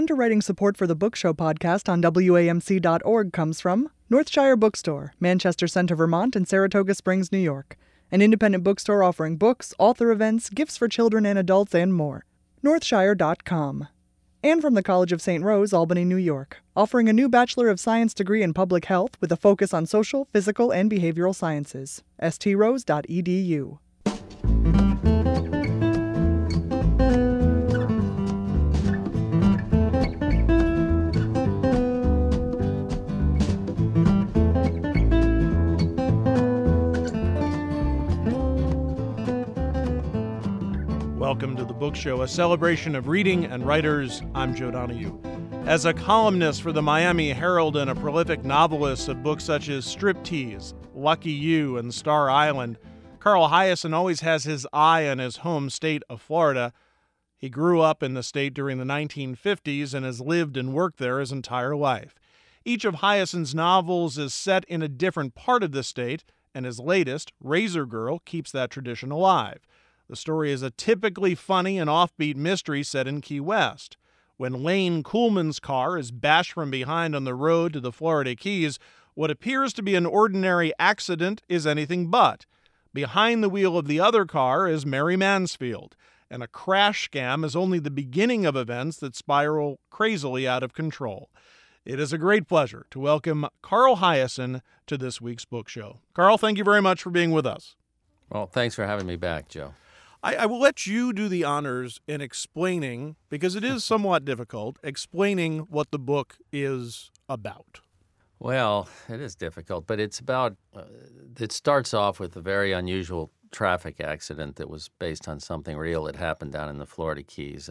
Underwriting support for the Book Show podcast on WAMC.org comes from Northshire Bookstore, Manchester Center, Vermont, and Saratoga Springs, New York. An independent bookstore offering books, author events, gifts for children and adults, and more. Northshire.com. And from the College of St. Rose, Albany, New York, offering a new Bachelor of Science degree in Public Health with a focus on social, physical, and behavioral sciences. strose.edu. Welcome to the Book Show, a celebration of reading and writers. I'm Joe Donahue. As a columnist for the Miami Herald and a prolific novelist of books such as Striptease, Lucky You, and Star Island, Carl Hiaasen always has his eye on his home state of Florida. He grew up in the state during the 1950s and has lived and worked there his entire life. Each of Hiaasen's novels is set in a different part of the state, and his latest, Razor Girl, keeps that tradition alive. The story is a typically funny and offbeat mystery set in Key West. When Lane Coolman's car is bashed from behind on the road to the Florida Keys, what appears to be an ordinary accident is anything but. Behind the wheel of the other car is Mary Mansfield, and a crash scam is only the beginning of events that spiral crazily out of control. It is a great pleasure to welcome Carl Hiaasen to this week's Book Show. Carl, thank you very much for being with us. Well, thanks for having me back, Joe. I will let you do the honors in explaining, because it is somewhat difficult, explaining what the book is about. Well, it is difficult, but it's about, it starts off with a very unusual traffic accident that was based on something real that happened down in the Florida Keys.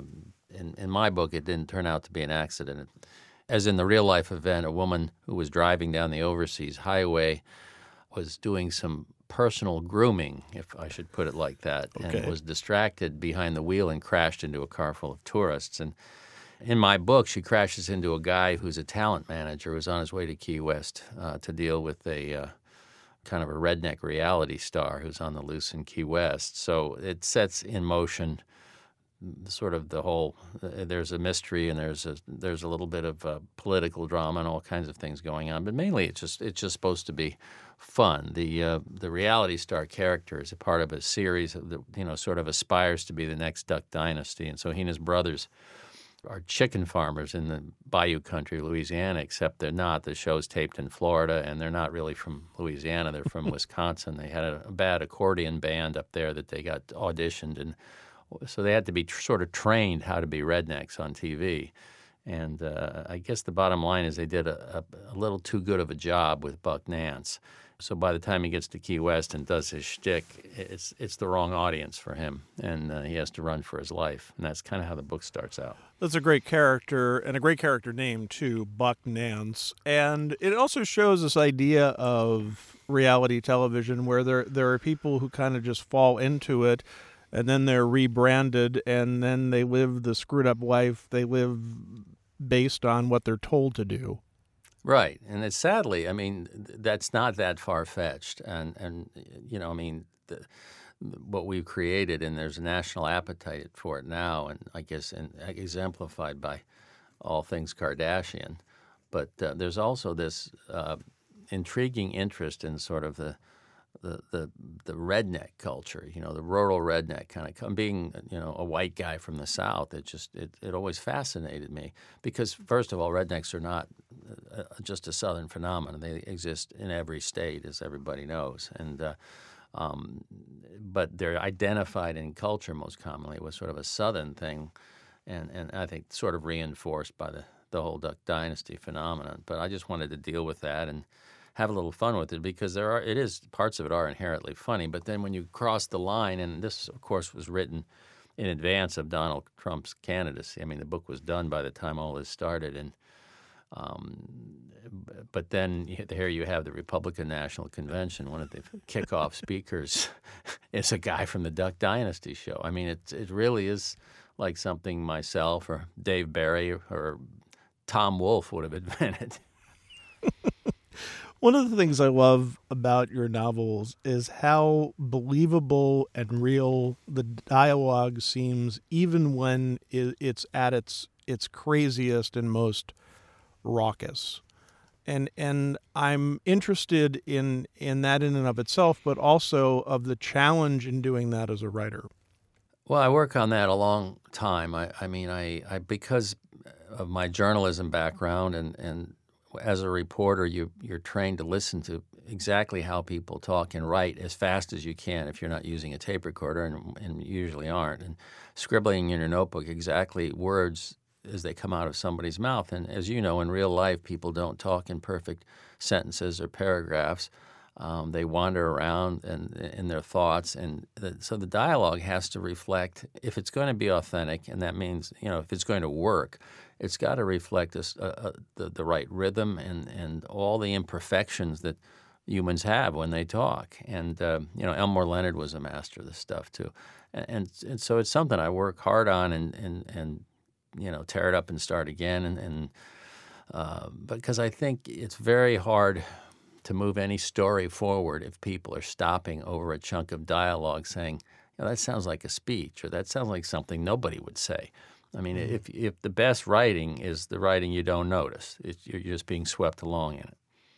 In my book, it didn't turn out to be an accident. As in the real-life event, a woman who was driving down the overseas highway was doing some personal grooming, if I should put it like that, okay, and was distracted behind the wheel and crashed into a car full of tourists. And in my book, she crashes into a guy who's a talent manager who's on his way to Key West to deal with a kind of a redneck reality star who's on the loose in Key West. So it sets in motion sort of the whole, there's a mystery and there's a little bit of political drama and all kinds of things going on, but mainly it's just supposed to be fun. The reality star character is a part of a series that sort of aspires to be the next Duck Dynasty, and so he and his brothers are chicken farmers in the Bayou country, Louisiana, except they're not. The show's taped in Florida, and they're not really from Louisiana. They're from Wisconsin. They had a bad accordion band up there that they got auditioned, and so they had to be sort of trained how to be rednecks on TV. And I guess the bottom line is they did a little too good of a job with Buck Nance. So by the time he gets to Key West and does his shtick, it's the wrong audience for him, and he has to run for his life. And that's kind of how the book starts out. That's a great character, and a great character name, too, Buck Nance. And it also shows this idea of reality television where there are people who kind of just fall into it, and then they're rebranded, and then they live the screwed-up life they live based on what they're told to do. Right, and it's sadly, I mean, that's not that far-fetched, and what we've created, and there's a national appetite for it now, and I guess exemplified by all things Kardashian, but there's also this intriguing interest in sort of the redneck culture, the rural redneck kind of being, a white guy from the South. It always fascinated me because, first of all, rednecks are not just a Southern phenomenon. They exist in every state, as everybody knows, and but they're identified in culture most commonly with sort of a Southern thing, and I think sort of reinforced by the whole Duck Dynasty phenomenon. But I just wanted to deal with that and have a little fun with it because parts of it are inherently funny, but then when you cross the line, and this, of course, was written in advance of Donald Trump's candidacy. I mean, the book was done by the time all this started, and but then here you have the Republican National Convention. One of the kickoff speakers is a guy from the Duck Dynasty show. I mean, it really is like something myself or Dave Barry or Tom Wolfe would have invented. One of the things I love about your novels is how believable and real the dialogue seems, even when it's at its its craziest and most raucous. And I'm interested in that in and of itself, but also of the challenge in doing that as a writer. Well, I work on that a long time. I because of my journalism background and as a reporter, you're trained to listen to exactly how people talk and write as fast as you can if you're not using a tape recorder, and you usually aren't, and scribbling in your notebook exactly words as they come out of somebody's mouth. And as you know, in real life, people don't talk in perfect sentences or paragraphs. They wander around in their thoughts, and so the dialogue has to reflect, if it's going to be authentic, and that means, if it's going to work, it's got to reflect the right rhythm and all the imperfections that humans have when they talk. And Elmore Leonard was a master of this stuff too, and so it's something I work hard on and tear it up and start again, and because I think it's very hard to move any story forward if people are stopping over a chunk of dialogue saying, that sounds like a speech, or that sounds like something nobody would say. I mean, if the best writing is the writing you don't notice, you're just being swept along in it.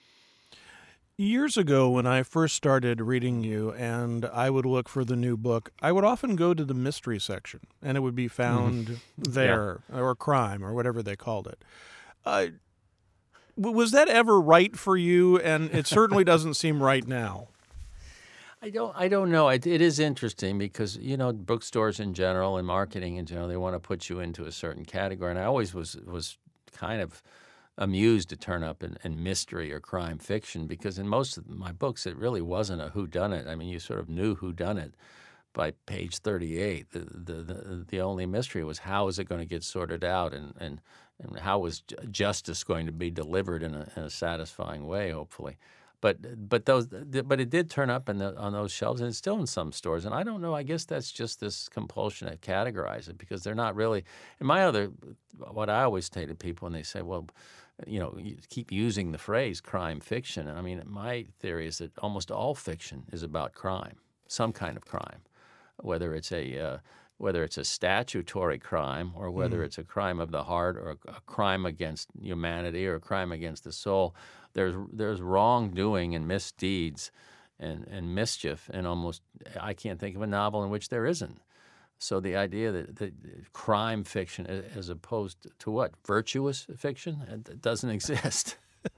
Years ago, when I first started reading you and I would look for the new book, I would often go to the mystery section, and it would be found there, or crime, or whatever they called it. Was that ever right for you? And it certainly doesn't seem right now. I don't know. It is interesting because, bookstores in general and marketing in general, they want to put you into a certain category. And I always was kind of amused to turn up in mystery or crime fiction, because in most of my books, it really wasn't a whodunit. I mean, you sort of knew whodunit by page 38. The only mystery was, how is it going to get sorted out, and how was justice going to be delivered in a satisfying way, hopefully. But it did turn up on those shelves, and it's still in some stores. And I don't know. I guess that's just this compulsion to categorize it, because they're not really. And what I always say to people when they say, well, you keep using the phrase crime fiction. And I mean, my theory is that almost all fiction is about crime, some kind of crime, whether it's a statutory crime, or whether it's a crime of the heart, or a crime against humanity, or a crime against the soul. There's wrongdoing and misdeeds and mischief, and I can't think of a novel in which there isn't. So the idea that crime fiction, as opposed to what? Virtuous fiction? It doesn't exist.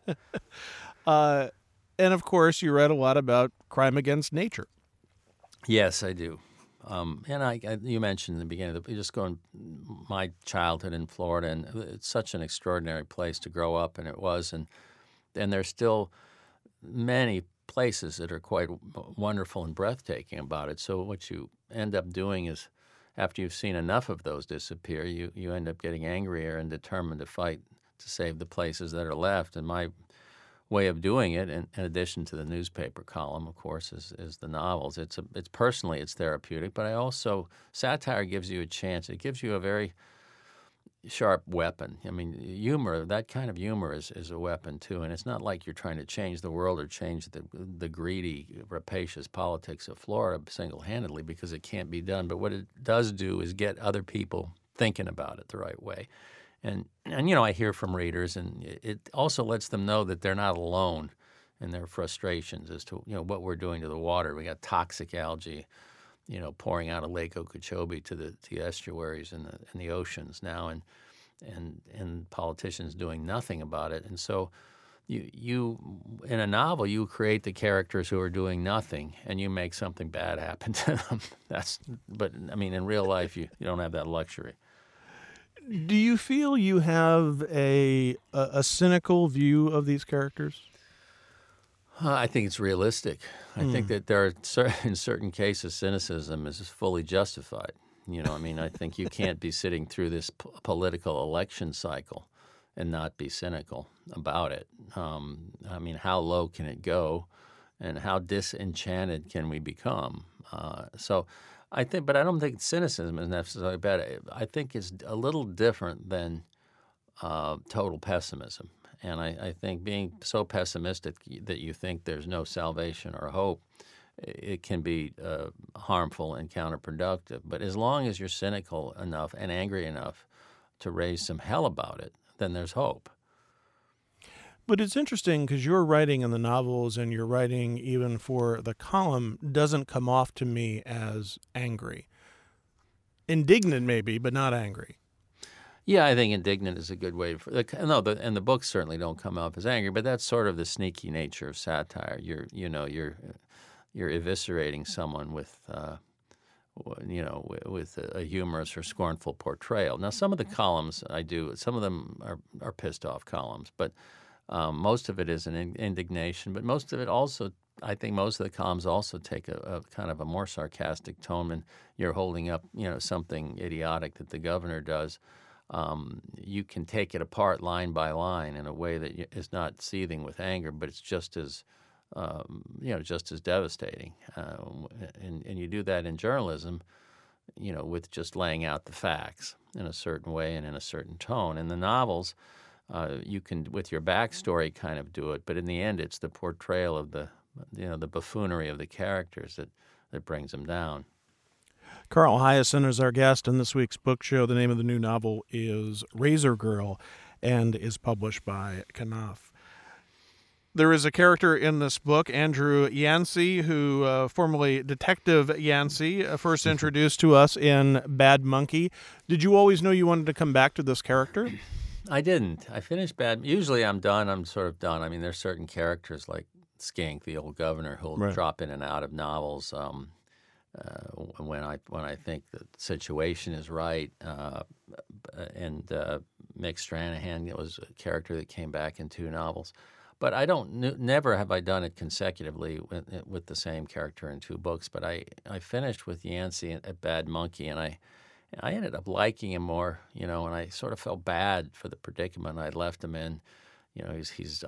And of course, you read a lot about crime against nature. Yes, I do. And you mentioned in the beginning, just going my childhood in Florida, and it's such an extraordinary place to grow up, and it was, and there's still many places that are quite wonderful and breathtaking about it. So what you end up doing is, after you've seen enough of those disappear, you end up getting angrier and determined to fight to save the places that are left. And my way of doing it, in addition to the newspaper column, of course, is the novels. It's personally, it's therapeutic, but satire gives you a chance. It gives you a very sharp weapon. I mean, humor, that kind of humor is a weapon too, and it's not like you're trying to change the world or change the greedy, rapacious politics of Florida single-handedly, because it can't be done. But what it does do is get other people thinking about it the right way. And I hear from readers, and it also lets them know that they're not alone in their frustrations as to what we're doing to the water. We got toxic algae, pouring out of Lake Okeechobee to the estuaries and the oceans now, and politicians doing nothing about it. And so you in a novel, you create the characters who are doing nothing, and you make something bad happen to them. But I mean, in real life, you don't have that luxury. Do you feel you have a cynical view of these characters? I think it's realistic. I think that there are in certain cases, cynicism is fully justified. I think you can't be sitting through this political election cycle and not be cynical about it. How low can it go, and how disenchanted can we become? But I don't think cynicism is necessarily bad. I think it's a little different than total pessimism. And I think being so pessimistic that you think there's no salvation or hope, it can be harmful and counterproductive. But as long as you're cynical enough and angry enough to raise some hell about it, then there's hope. But it's interesting because your writing in the novels and your writing even for the column doesn't come off to me as angry. Indignant maybe, but not angry. Yeah, I think indignant is a good way for and the books certainly don't come off as angry, but that's sort of the sneaky nature of satire. You're eviscerating someone with with a humorous or scornful portrayal. Now, some of the columns I do, some of them are pissed off columns, but most of it is an indignation. But most of it also, I think, most of the columns also take a kind of a more sarcastic tone when you're holding up, something idiotic that the governor does. You can take it apart line by line in a way that is not seething with anger, but it's just as just as devastating. And you do that in journalism, with just laying out the facts in a certain way and in a certain tone. In the novels, you can, with your backstory, kind of do it, but in the end, it's the portrayal of the buffoonery of the characters that brings them down. Carl Hiaasen is our guest in this week's book show. The name of the new novel is Razor Girl and is published by Knopf. There is a character in this book, Andrew Yancey, who formerly Detective Yancey, first introduced to us in Bad Monkey. Did you always know you wanted to come back to this character? I didn't. I finished Usually I'm done. I'm sort of done. I mean, there's certain characters like Skink, the old governor, who'll drop in and out of novels when I think the situation is right. And Mick Stranahan was a character that came back in 2 novels. But I never have I done it consecutively with the same character in 2 books. But I finished with Yancey at Bad Monkey, and I ended up liking him more, and I sort of felt bad for the predicament I'd left him in. This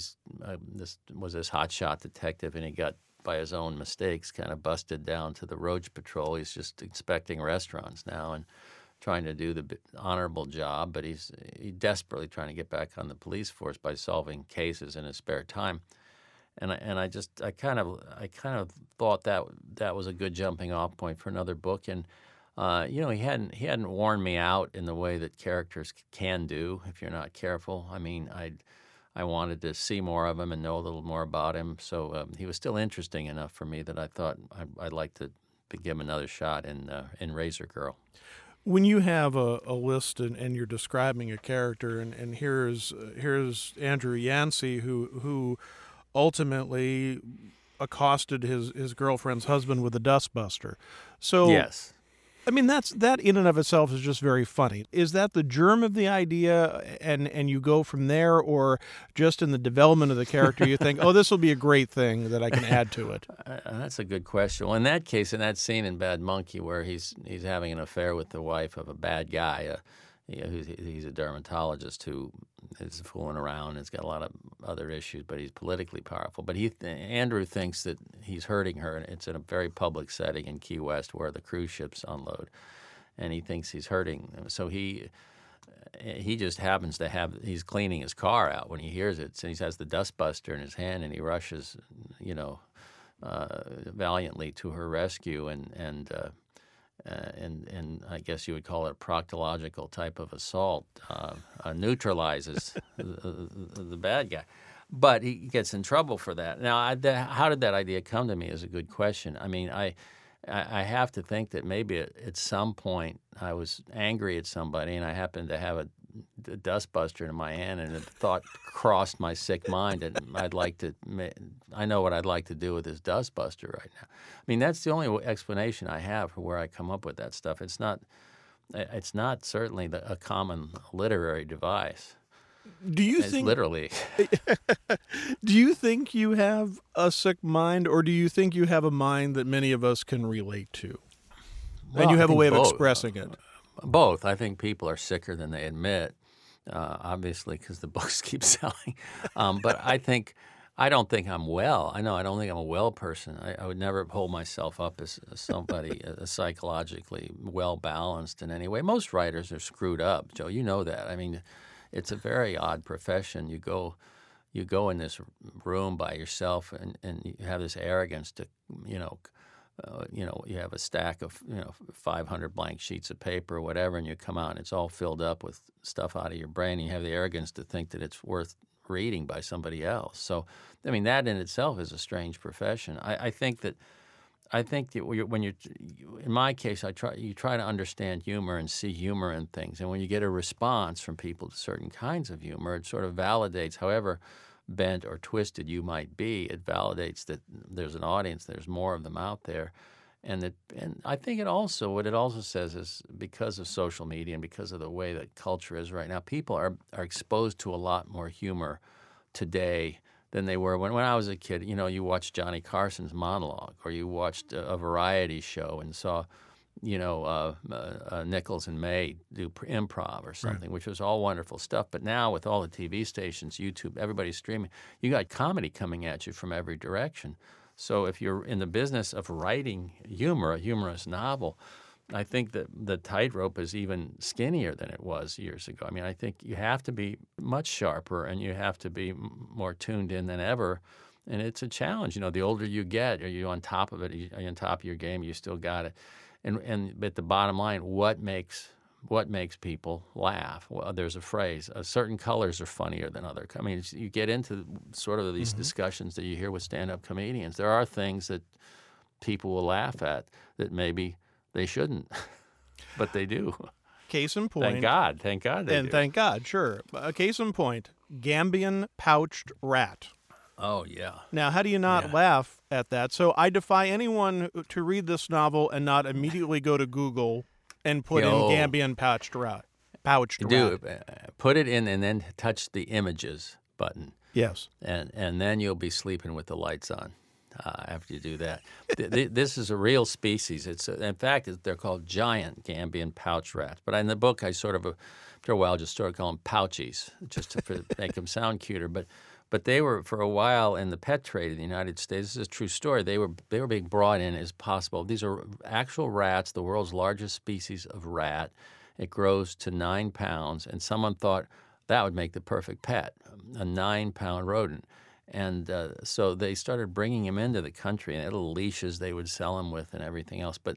was this hotshot detective, and he got, by his own mistakes, kind of busted down to the roach patrol. He's just inspecting restaurants now and trying to do the honorable job, but he's desperately trying to get back on the police force by solving cases in his spare time. And I kind of thought that was a good jumping off point for another book. And he hadn't worn me out in the way that characters can do if you're not careful. I mean, I wanted to see more of him and know a little more about him. So he was still interesting enough for me that I thought I'd like to give him another shot in Razor Girl. When you have a list and you're describing a character, and here's Andrew Yancey who ultimately accosted his girlfriend's husband with a dustbuster. So yes. I mean, that in and of itself is just very funny. Is that the germ of the idea, and you go from there, or just in the development of the character you think, oh, this will be a great thing that I can add to it? That's a good question. Well, in that case, in that scene in Bad Monkey where he's having an affair with the wife of a bad guy, he's a dermatologist who is fooling around and has got a lot of other issues, but he's politically powerful. But Andrew thinks that he's hurting her, and it's in a very public setting in Key West where the cruise ships unload, and he thinks he's hurting. So he just happens to he's cleaning his car out when he hears it, so he has the dustbuster in his hand, and he rushes, valiantly to her rescue, and I guess you would call it a proctological type of assault, neutralizes the bad guy. But he gets in trouble for that. Now, how did that idea come to me is a good question. I mean, I have to think that maybe at some point I was angry at somebody and I happened to have a dustbuster in my hand, and the thought crossed my sick mind, and I know what I'd like to do with this dustbuster right now. I mean, that's the only explanation I have for where I come up with that stuff. It's not certainly a common literary device. Do you think literally? Do you think you have a sick mind, or do you think you have a mind that many of us can relate to, and you have a way of expressing it? Both. I think people are sicker than they admit, obviously, because the books keep selling. But I don't think I'm well. I don't think I'm a well person. I would never hold myself up as somebody psychologically well-balanced in any way. Most writers are screwed up, Joe. You know that. I mean, it's a very odd profession. You go in this room by yourself and you have this arrogance to, you have a stack of 500 blank sheets of paper or whatever, and you come out and it's all filled up with stuff out of your brain. And you have the arrogance to think that it's worth reading by somebody else. So, I mean, that in itself is a strange profession. I think that when you're, in my case, you try to understand humor and see humor in things, and when you get a response from people to certain kinds of humor, it sort of validates, however bent or twisted you might be, it validates that there's an audience, there's more of them out there, and I think what it also says is because of social media and because of the way that culture is right now, people are exposed to a lot more humor today than they were when I was a kid. You watched Johnny Carson's monologue, or you watched a variety show and saw, Nichols and May do improv or something, which was all wonderful stuff. But now with all the TV stations, YouTube, everybody's streaming, you got comedy coming at you from every direction. So if you're in the business of writing humor, a humorous novel, I think that the tightrope is even skinnier than it was years ago. I mean, I think you have to be much sharper and you have to be more tuned in than ever. And it's a challenge. The older you get, are you on top of it? Are you on top of your game? You still got it. But the bottom line, what makes people laugh? Well, there's a phrase: certain colors are funnier than other. I mean, you get into sort of these discussions that you hear with stand-up comedians. There are things that people will laugh at that maybe they shouldn't, but they do. Case in point. Thank God they do. Thank God, sure. Case in point, Gambian pouched rat. Oh, yeah. Now, how do you not laugh at that? So I defy anyone to read this novel and not immediately go to Google and put in Gambian pouched rat. Put it in and then touch the images button. Yes. And then you'll be sleeping with the lights on after you do that. This is a real species. In fact, they're called giant Gambian pouch rats. But in the book, I sort of, after a while, just started calling them pouchies, just to make them sound cuter. But they were, for a while, in the pet trade in the United States. This is a true story. They were being brought in as possible. These are actual rats, the world's largest species of rat. It grows to 9 pounds, and someone thought that would make the perfect pet, a 9-pound rodent. And so they started bringing him into the country, and little leashes they would sell him with and everything else. But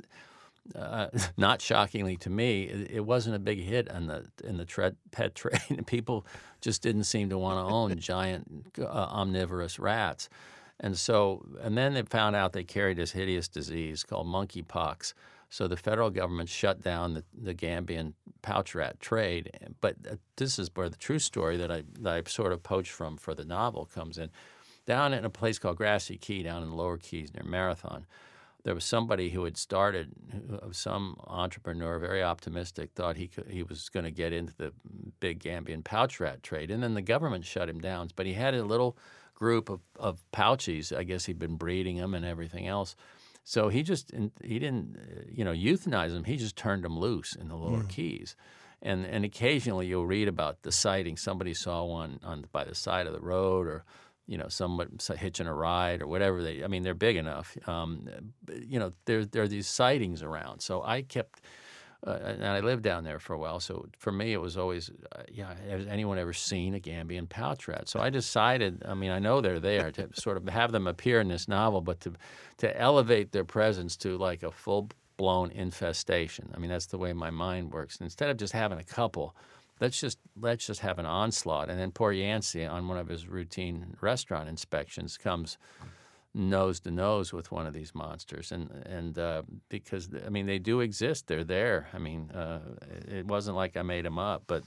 not shockingly to me, it wasn't a big hit in the pet trade. People just didn't seem to want to own giant omnivorous rats. And then they found out they carried this hideous disease called monkeypox. So the federal government shut down the Gambian pouch rat trade. But this is where the true story that I sort of poached from for the novel comes in. Down in a place called Grassy Key, down in the Lower Keys near Marathon, there was somebody who had started, some entrepreneur, very optimistic, thought he was going to get into the big Gambian pouch rat trade, and then the government shut him down. But he had a little group of pouchies. I guess he'd been breeding them and everything else. So he didn't euthanize them. He just turned them loose in the Lower Keys. And occasionally you'll read about the sighting. Somebody saw one by the side of the road, or someone hitching a ride or whatever. They're big enough. There are these sightings around. So I kept, and I lived down there for a while. So for me, it was always, has anyone ever seen a Gambian pouch rat? So I decided, I know they're there, to sort of have them appear in this novel, but to elevate their presence to like a full-blown infestation. That's the way my mind works. And instead of just having a couple, let's just have an onslaught. And then poor Yancey, on one of his routine restaurant inspections, comes nose to nose with one of these monsters. And because they do exist, they're there. It wasn't like I made them up, but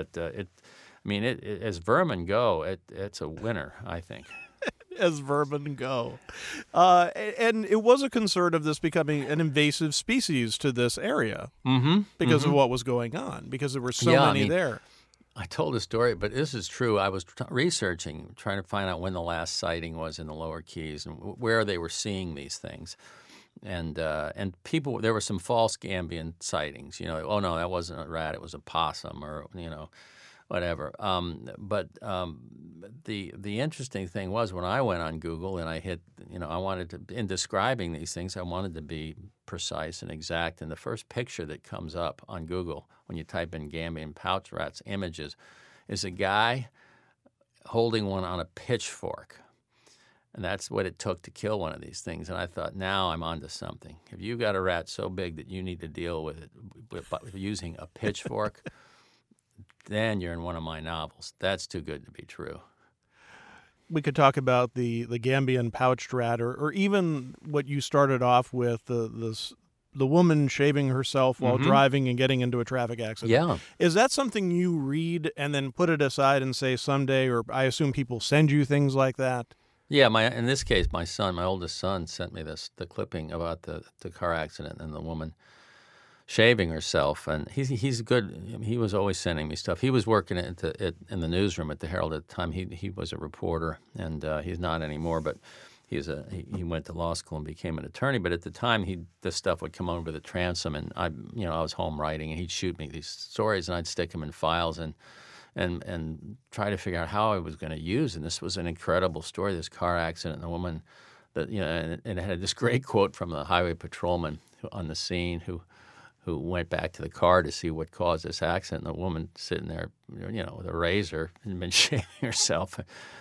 as vermin go, it's a winner, I think. As vermin go. And it was a concern of this becoming an invasive species to this area because of what was going on, because there were so many there. I told a story, but this is true. I was researching, trying to find out when the last sighting was in the Lower Keys and where they were seeing these things. And people, there were some false Gambian sightings. Oh no, that wasn't a rat; it was a possum, or whatever. But the interesting thing was, when I went on Google and I hit, I wanted to, in describing these things, I wanted to be precise and exact. And the first picture that comes up on Google when you type in Gambian pouch rats images is a guy holding one on a pitchfork. And that's what it took to kill one of these things. And I thought, now I'm onto something. If you got a rat so big that you need to deal with it with using a pitchfork, then you're in one of my novels. That's too good to be true. We could talk about the Gambian pouched rat, or even what you started off with, the woman shaving herself while driving and getting into a traffic accident. Yeah. Is that something you read and then put it aside and say someday, or I assume people send you things like that? Yeah, in this case, my oldest son, sent me the clipping about the car accident and the woman shaving herself, and he's good. He was always sending me stuff. He was working in the newsroom at the Herald at the time. He was a reporter, and he's not anymore. But he went to law school and became an attorney. But at the time, this stuff would come over the transom, and I was home writing, and he'd shoot me these stories, and I'd stick them in files and try to figure out how I was going to use. And this was an incredible story, this car accident, and the woman and it had this great quote from the highway patrolman on the scene who went back to the car to see what caused this accident. And the woman sitting there, with a razor and been shaving herself.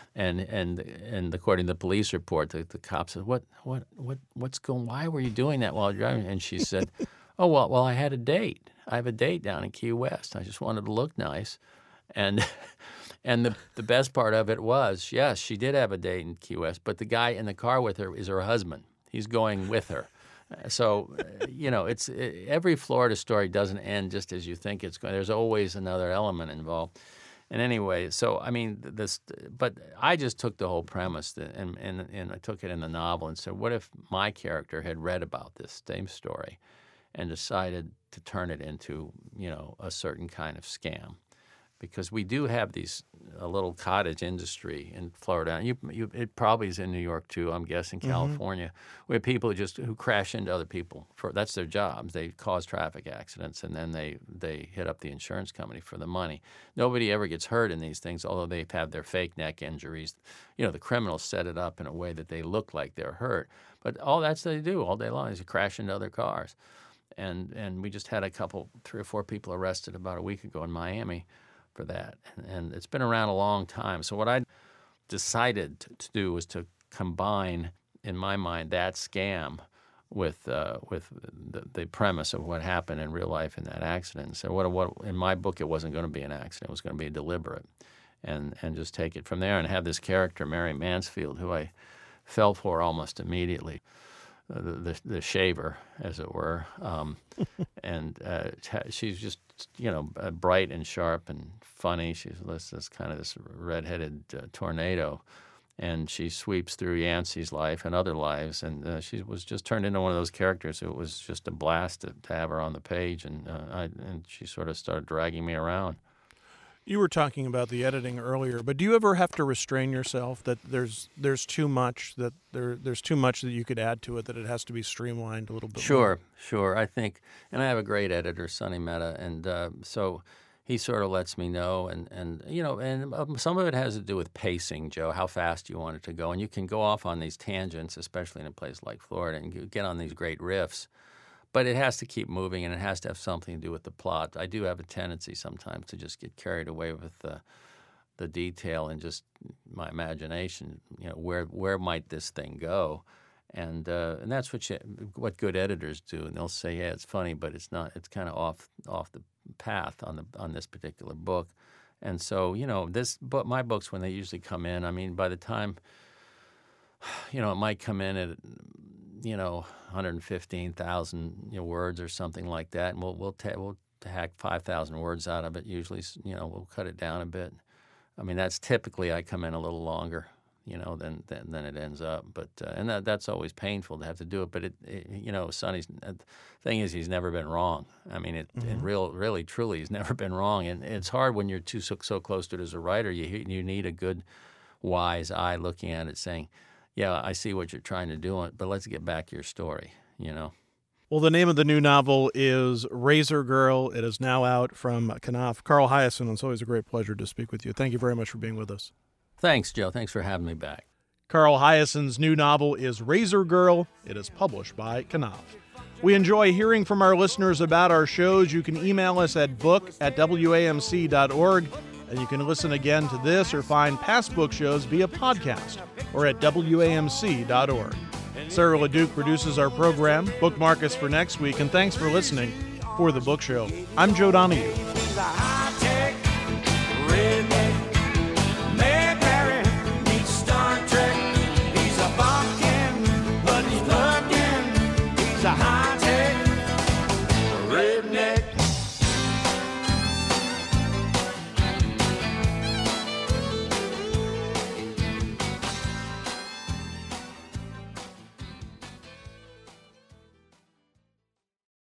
And according to the police report, the cop said, what's going? Why were you doing that while driving? And she said, oh, well, I had a date. I have a date down in Key West. I just wanted to look nice. And the best part of it was, yes, she did have a date in Key West, but the guy in the car with her is her husband. He's going with her. So, every Florida story doesn't end just as you think it's going. There's always another element involved. And anyway, so I mean, but I just took the whole premise and I took it in the novel and said, what if my character had read about this same story and decided to turn it into, a certain kind of scam? Because we do have a little cottage industry in Florida. And it probably is in New York too, I'm guessing, California, where people who crash into other people. That's their jobs. They cause traffic accidents, and then they hit up the insurance company for the money. Nobody ever gets hurt in these things, although they have their fake neck injuries. The criminals set it up in a way that they look like they're hurt. But all that's what they do all day long is you crash into other cars. And we just had 3 or 4 people arrested about a week ago in Miami for that, and it's been around a long time. So what I decided to do was to combine, in my mind, that scam with the premise of what happened in real life in that accident. So what in my book, it wasn't going to be an accident; it was going to be deliberate, and just take it from there and have this character, Mary Mansfield, who I fell for almost immediately. The shaver, as it were, and she's just bright and sharp and funny. She's this kind of this redheaded tornado, and she sweeps through Yancey's life and other lives, and she was just turned into one of those characters. It was just a blast to have her on the page, and she sort of started dragging me around. You were talking about the editing earlier, but do you ever have to restrain yourself that there's too much that there's too much that you could add to it, that it has to be streamlined a little bit? Sure. I think, and I have a great editor, Sonny Mehta, and so he sort of lets me know, and some of it has to do with pacing, Joe, how fast you want it to go, and you can go off on these tangents, especially in a place like Florida, and you get on these great riffs. But it has to keep moving, and it has to have something to do with the plot. I do have a tendency sometimes to just get carried away with the detail and just my imagination. Where might this thing go? And that's what good editors do. And they'll say, yeah, it's funny, but it's not. It's kind of off the path on this particular book. And so my books, when they usually come in, I mean, by the time it might come in at 115,000 words or something like that, and we'll hack 5,000 words out of it. Usually, we'll cut it down a bit. I mean, that's typically I come in a little longer, than it ends up. But and that's always painful to have to do it. But Sonny's thing is he's never been wrong. I mean, really, truly, he's never been wrong. And it's hard when you're so close to it as a writer. You need a good, wise eye looking at it, saying, yeah, I see what you're trying to do, but let's get back to your story, Well, the name of the new novel is Razor Girl. It is now out from Knopf. Carl Hiaasen, it's always a great pleasure to speak with you. Thank you very much for being with us. Thanks, Joe. Thanks for having me back. Carl Hiaasen's new novel is Razor Girl. It is published by Knopf. We enjoy hearing from our listeners about our shows. You can email us at book@wamc.org. And you can listen again to this or find past book shows via podcast or at WAMC.org. Sarah LeDuc produces our program. Bookmark us for next week, and thanks for listening. For The Book Show, I'm Joe Donahue.